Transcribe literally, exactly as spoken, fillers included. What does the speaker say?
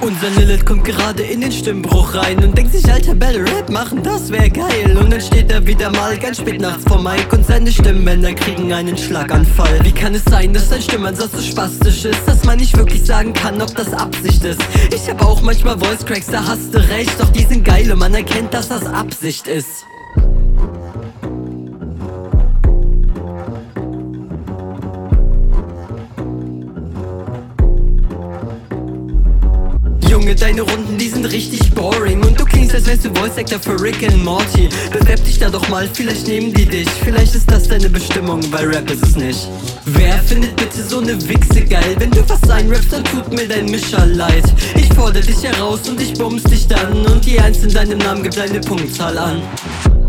Unser Lilith kommt gerade in den Stimmbruch rein und denkt sich, alter, Battle Rap machen, das wär geil. Und dann steht er wieder mal ganz spät nachts vor Mike und seine Stimmbänder kriegen einen Schlaganfall. Wie kann es sein, dass sein Stimmansatz so spastisch ist, dass man nicht wirklich sagen kann, ob das Absicht ist? Ich hab auch manchmal Voice Cracks, da hast du recht, doch die sind geil und man erkennt, dass das Absicht ist. Junge, deine Runden, die sind richtig boring und du klingst, als wärst du Voice Actor für Rick and Morty. Bewerb dich da doch mal, vielleicht nehmen die dich. Vielleicht ist das deine Bestimmung, weil Rap ist es nicht. Wer findet bitte so ne Wichse geil? Wenn du was einrappst, dann tut mir dein Mischer leid. Ich fordere dich heraus und ich bums dich dann und die Eins in deinem Namen gibt deine Punktzahl an.